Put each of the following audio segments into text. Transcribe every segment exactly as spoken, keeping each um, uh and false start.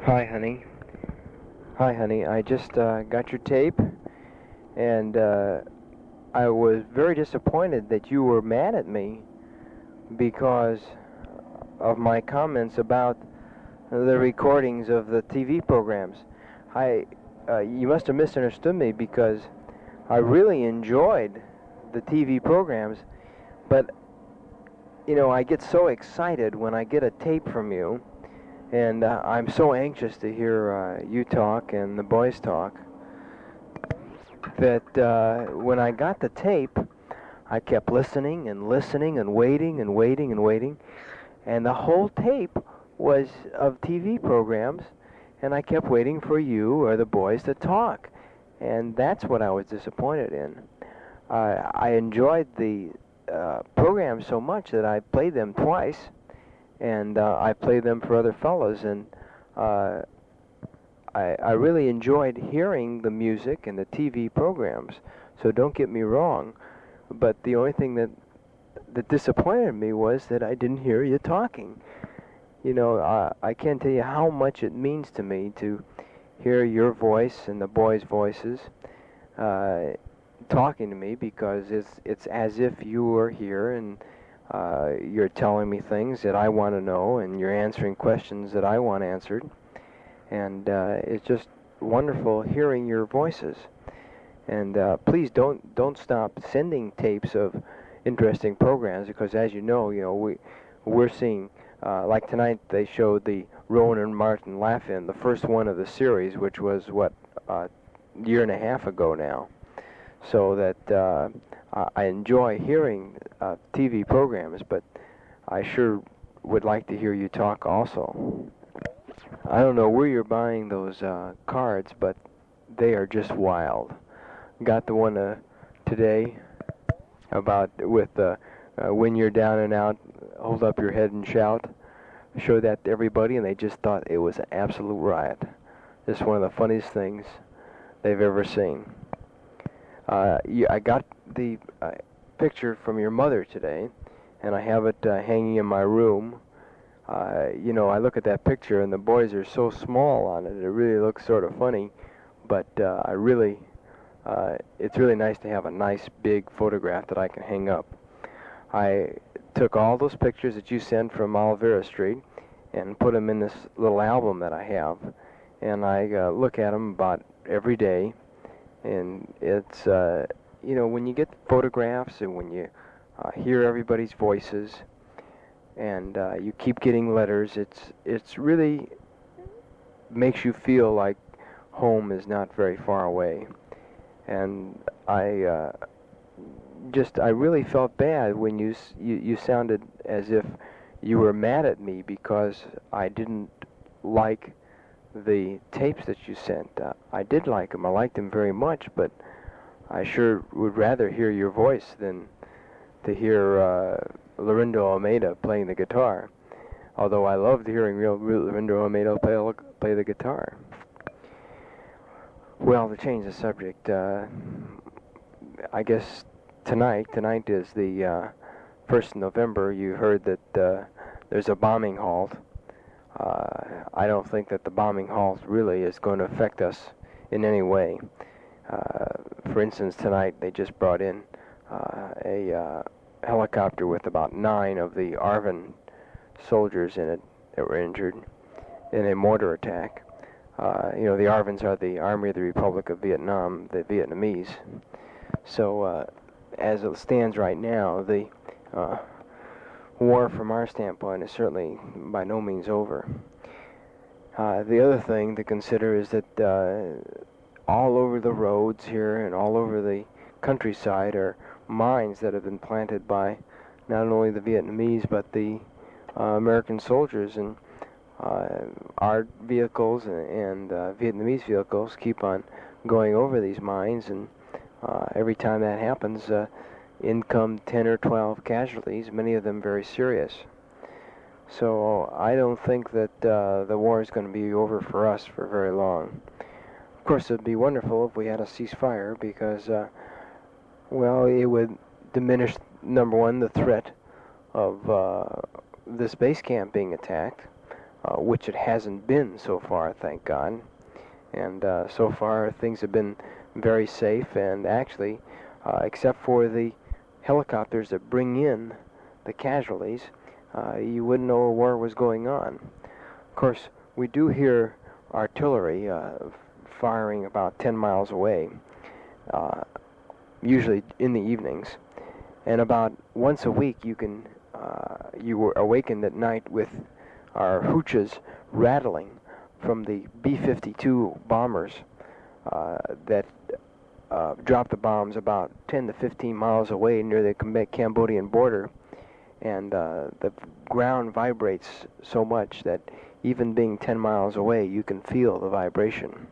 Hi, honey. Hi, honey. I just uh, got your tape, and uh, I was very disappointed that you were mad at me because of my comments about the recordings of the T V programs. I, uh, you must have misunderstood me because I really enjoyed the T V programs, but you know, I get so excited when I get a tape from you, and uh, I'm so anxious to hear uh, you talk and the boys talk, that uh, when I got the tape, I kept listening and listening and waiting and waiting and waiting, and the whole tape was of T V programs, and I kept waiting for you or the boys to talk, and that's what I was disappointed in. Uh, I enjoyed the uh, programs so much that I played them twice, and uh, I played them for other fellows, and uh, I, I really enjoyed hearing the music and the T V programs, so don't get me wrong, but the only thing that that disappointed me was that I didn't hear you talking. You know, I, I can't tell you how much it means to me to hear your voice and the boys' voices uh, talking to me, because it's it's as if you were here and uh, you're telling me things that I want to know and you're answering questions that I want answered. And uh, it's just wonderful hearing your voices. And uh, please don't don't stop sending tapes of interesting programs, because as you know, you know we we're seeing uh, like tonight they showed the Rowan and Martin Laugh-In, the first one of the series, which was what uh, a year and a half ago now. So that uh, I enjoy hearing uh, T V programs, but I sure would like to hear you talk also. I don't know where you're buying those uh, cards, but they are just wild. Got the one uh, today about with uh, uh, when you're down and out, hold up your head and shout. Show that to everybody, and they just thought it was an absolute riot. It's one of the funniest things they've ever seen. Uh, you, I got the uh, picture from your mother today, and I have it uh, hanging in my room. Uh, you know, I look at that picture, and the boys are so small on it, it really looks sort of funny, but uh, I really, uh, it's really nice to have a nice big photograph that I can hang up. I took all those pictures that you sent from Olvera Street and put them in this little album that I have, and I uh, look at them about every day, and it's, uh, you know, when you get photographs and when you uh, hear everybody's voices, and uh, you keep getting letters, it's it's really makes you feel like home is not very far away. And I uh, just I really felt bad when you, s- you you sounded as if you were mad at me because I didn't like the tapes that you sent. Uh, I did like them. I liked them very much, but I sure would rather hear your voice than to hear uh, Lorindo Almeida playing the guitar. Although I loved hearing real, real Lorindo Almeida play, play the guitar. Well, to change the subject, uh, I guess tonight, tonight is the uh, first of November. You heard that uh, there's a bombing halt. Uh, I don't think that the bombing halt really is going to affect us in any way. Uh, for instance, tonight they just brought in uh, a uh, helicopter with about nine of the ARVN soldiers in it that were injured in a mortar attack. Uh, you know, the ARVNs are the Army of the Republic of Vietnam, the Vietnamese. So, uh, as it stands right now, the uh, war from our standpoint is certainly by no means over. Uh, the other thing to consider is that uh, all over the roads here and all over the countryside are mines that have been planted by not only the Vietnamese but the uh, American soldiers, and uh, our vehicles and, and uh, Vietnamese vehicles keep on going over these mines, and uh, every time that happens, uh, in come ten or twelve casualties, many of them very serious. So I don't think that uh, the war is going to be over for us for very long. Of course, it would be wonderful if we had a ceasefire, because, uh, well, it would diminish, number one, the threat of uh, this base camp being attacked. uh, which it hasn't been so far, thank God. And uh, so far things have been very safe, and actually, uh, except for the helicopters that bring in the casualties, uh, you wouldn't know a war was going on. Of course, we do hear artillery uh, firing about ten miles away, uh, usually in the evenings, and about once a week you can uh, you were awakened at night with our hooches rattling from the B fifty-two bombers uh, that uh, drop the bombs about ten to fifteen miles away near the Cambodian border, and uh, the ground vibrates so much that even being ten miles away, you can feel the vibration.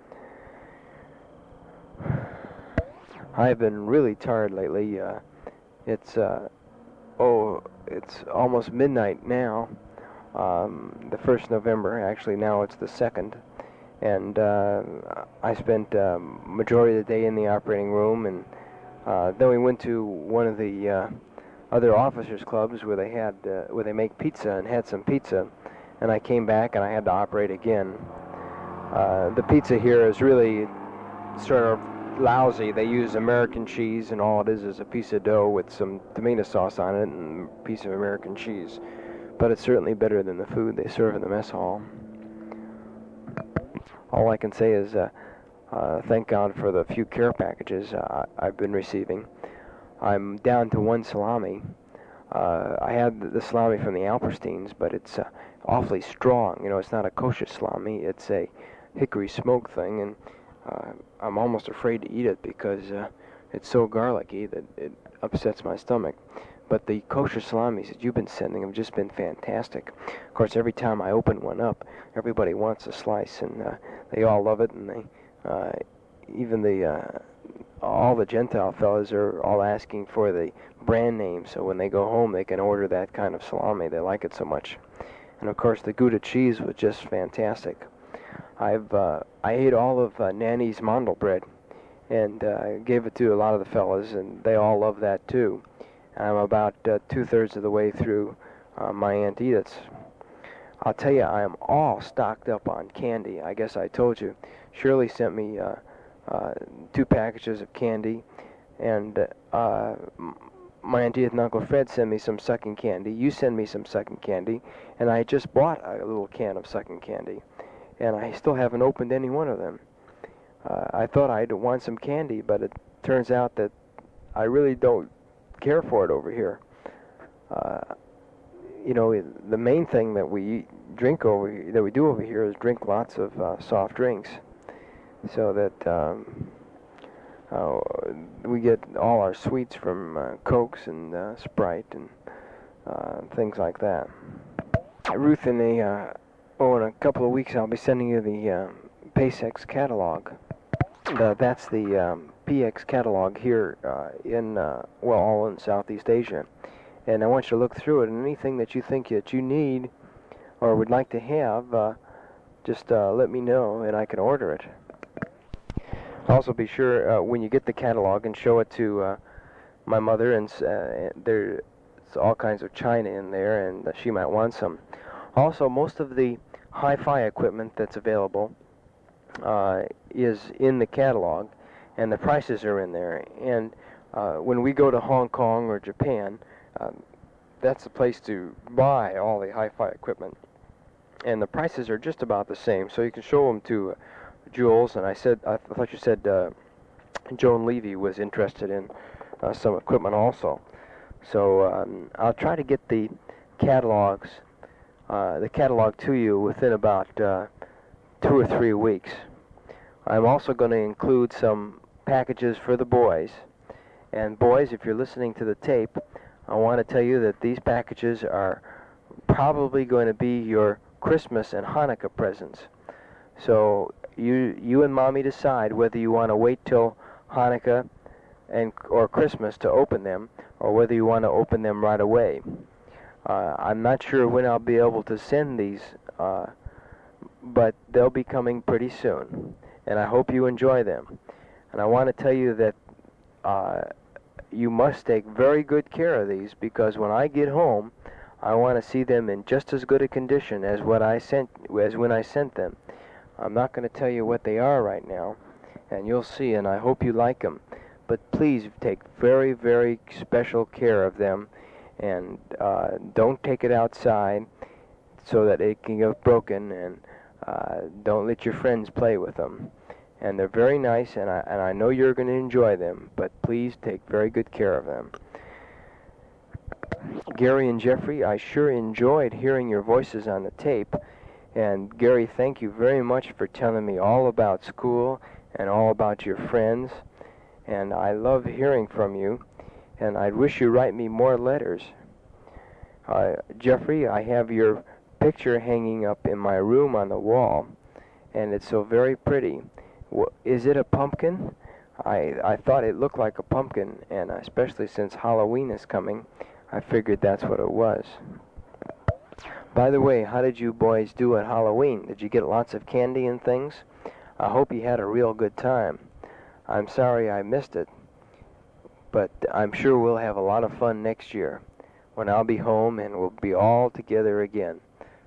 I've been really tired lately. Uh, it's uh, oh, it's almost midnight now. Um, the first of November, actually now it's the second, and uh, I spent um, majority of the day in the operating room, and uh, then we went to one of the uh, other officers' clubs where they had uh, where they make pizza, and had some pizza, and I came back and I had to operate again. Uh, the pizza here is really sort of lousy. They use American cheese, and all it is is a piece of dough with some tomato sauce on it and a piece of American cheese. But it's certainly better than the food they serve in the mess hall. All I can say is uh, uh, thank God for the few care packages uh, I've been receiving. I'm down to one salami. Uh, I had the salami from the Alpersteins, but it's uh, awfully strong. You know, it's not a kosher salami. It's a hickory smoke thing, and uh, I'm almost afraid to eat it because uh, it's so garlicky that it upsets my stomach. But the kosher salamis that you've been sending have just been fantastic. Of course, every time I open one up, everybody wants a slice, and uh, they all love it, and they, uh, even the, uh, all the Gentile fellas are all asking for the brand name, so when they go home, they can order that kind of salami. They like it so much. And of course, the Gouda cheese was just fantastic. I've, uh, I ate all of uh, Nanny's mandel bread, and uh, gave it to a lot of the fellas, and they all love that too. I'm about uh, two-thirds of the way through uh, my Aunt Edith's. I'll tell you, I am all stocked up on candy. I guess I told you. Shirley sent me uh, uh, two packages of candy, and uh, my Aunt Edith and Uncle Fred sent me some sucking candy. You send me some sucking candy, and I just bought a little can of sucking candy, and I still haven't opened any one of them. Uh, I thought I'd want some candy, but it turns out that I really don't care for it over here. Uh, you know, the main thing that we drink over here, that we do over here is drink lots of uh, soft drinks, so that um, uh, we get all our sweets from uh, Cokes and uh, Sprite and uh, things like that. Ruth, in a uh, oh, in a couple of weeks, I'll be sending you the uh, PASEX catalog. The, that's the um, P X catalog here uh, in, uh, well, all in Southeast Asia. And I want you to look through it, and anything that you think that you need or would like to have, uh, just uh, let me know, and I can order it. Also, be sure uh, when you get the catalog and show it to uh, my mother, and uh, there's all kinds of china in there, and uh, she might want some. Also, most of the hi-fi equipment that's available uh, is in the catalog, and the prices are in there. And uh, when we go to Hong Kong or Japan, um, that's the place to buy all the hi-fi equipment. And the prices are just about the same, so you can show them to uh, Jules. And I said, I thought you said uh, Joan Levy was interested in uh, some equipment also. So um, I'll try to get the catalogs, uh, the catalog to you within about uh, two or three weeks. I'm also going to include some packages for the boys. And boys, if you're listening to the tape, I want to tell you that these packages are probably going to be your Christmas and Hanukkah presents. So you you and Mommy decide whether you want to wait till Hanukkah and or Christmas to open them, or whether you want to open them right away. Uh, I'm not sure when I'll be able to send these, uh, but they'll be coming pretty soon, and I hope you enjoy them. And I want to tell you that uh, you must take very good care of these, because when I get home, I want to see them in just as good a condition as what I sent as when I sent them. I'm not going to tell you what they are right now, and you'll see, and I hope you like them. But please take very, very special care of them, and uh, don't take it outside so that it can get broken, and uh, don't let your friends play with them. And they're very nice, and I, and I know you're going to enjoy them, but please take very good care of them. Gary and Jeffrey, I sure enjoyed hearing your voices on the tape. And Gary, thank you very much for telling me all about school and all about your friends. And I love hearing from you. And I wish you write me more letters. Uh, Jeffrey, I have your picture hanging up in my room on the wall, and it's so very pretty. W- is it a pumpkin? I, I thought it looked like a pumpkin, and especially since Halloween is coming, I figured that's what it was. By the way, how did you boys do at Halloween? Did you get lots of candy and things? I hope you had a real good time. I'm sorry I missed it, but I'm sure we'll have a lot of fun next year when I'll be home and we'll be all together again.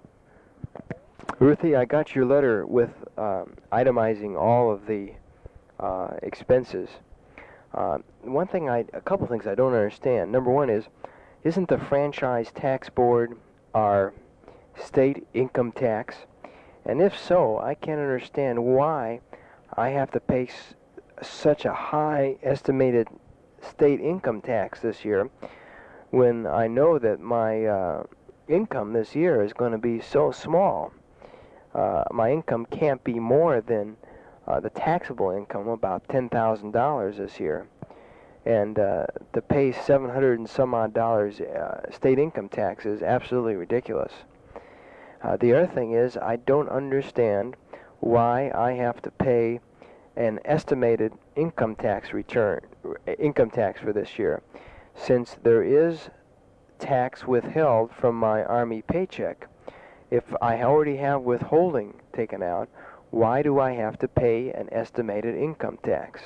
Ruthie, I got your letter with um, itemizing all of the uh, expenses. Uh, one thing, I, a couple things I don't understand. Number one is, isn't the Franchise Tax Board our state income tax? And if so, I can't understand why I have to pay s- such a high estimated state income tax this year when I know that my uh, income this year is going to be so small. Uh, my income can't be more than uh, the taxable income, about ten thousand dollars this year. And uh, to pay seven hundred and some odd dollars uh, state income tax is absolutely ridiculous. Uh, the other thing is, I don't understand why I have to pay an estimated income tax return, income tax for this year, since there is tax withheld from my Army paycheck. If I already have withholding taken out, why do I have to pay an estimated income tax?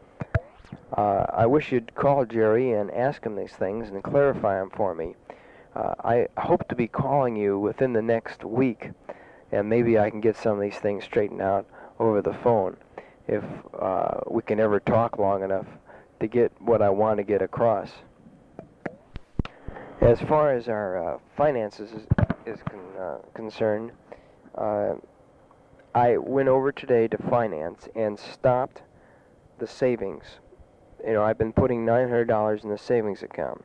Uh, I wish you'd call Jerry and ask him these things and clarify them for me. Uh, I hope to be calling you within the next week, and maybe I can get some of these things straightened out over the phone if uh, we can ever talk long enough to get what I want to get across. As far as our uh, finances is, is con- uh, concerned, uh, I went over today to finance and stopped the savings. You know, I've been putting nine hundred dollars in the savings account.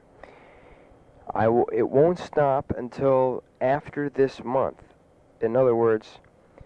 I w- it won't stop until after this month. In other words,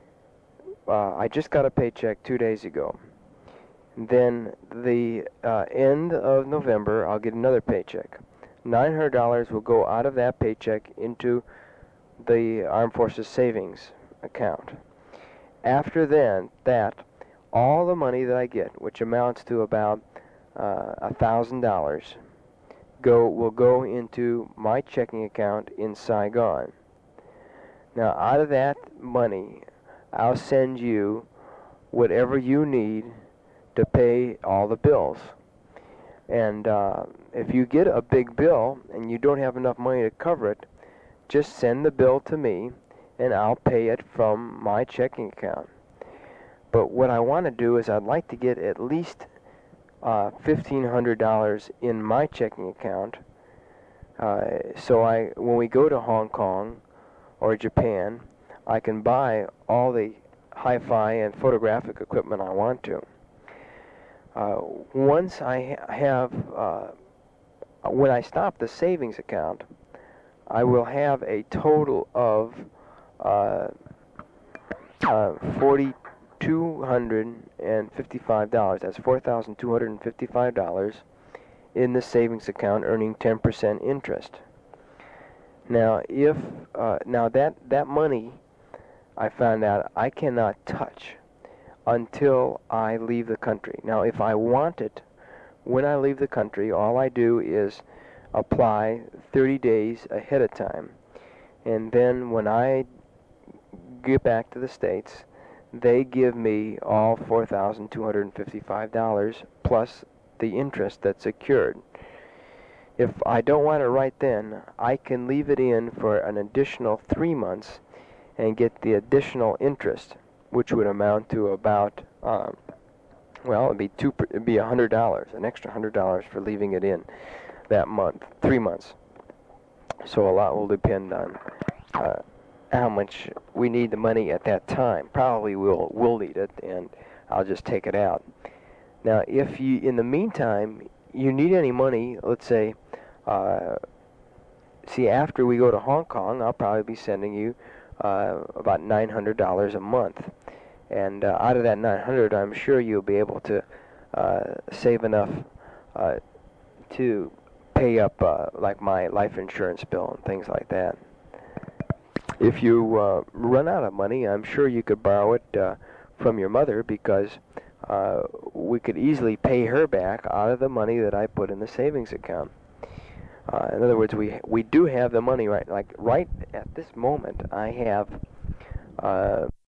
uh, I just got a paycheck two days ago. Then the uh, end of November, I'll get another paycheck. nine hundred dollars will go out of that paycheck into the Armed Forces savings account. After then, that, all the money that I get, which amounts to about uh, one thousand dollars, go will go into my checking account in Saigon. Now, out of that money, I'll send you whatever you need to pay all the bills. And uh, if you get a big bill and you don't have enough money to cover it, just send the bill to me and I'll pay it from my checking account. But what I want to do is I'd like to get at least uh, fifteen hundred dollars in my checking account. Uh, so I, when we go to Hong Kong or Japan, I can buy all the hi-fi and photographic equipment I want to. Uh, once I ha- have, uh, when I stop the savings account, I will have a total of uh, uh, four thousand two hundred fifty-five dollars. That's four thousand two hundred fifty-five dollars in the savings account, earning ten percent interest. Now, if uh, now that that money, I found out I cannot touch until I leave the country. Now, if I want it, when I leave the country, all I do is apply thirty days ahead of time. And then when I get back to the States, they give me all four thousand two hundred fifty-five dollars plus the interest that's secured. If I don't want it right then, I can leave it in for an additional three months and get the additional interest, which would amount to about, um, well, it'd be two, it'd be a hundred dollars, an extra hundred dollars for leaving it in that month, three months. So a lot will depend on uh, how much we need the money at that time. Probably we'll we'll need it, and I'll just take it out. Now, if you, in the meantime, you need any money, let's say, uh, see, after we go to Hong Kong, I'll probably be sending you uh, about nine hundred dollars a month. And uh, out of that nine hundred dollars, I'm sure you'll be able to uh, save enough uh, to pay up, uh, like, my life insurance bill and things like that. If you uh, run out of money, I'm sure you could borrow it uh, from your mother, because uh, we could easily pay her back out of the money that I put in the savings account. Uh, in other words, we we do have the money right, like right at this moment. I have uh,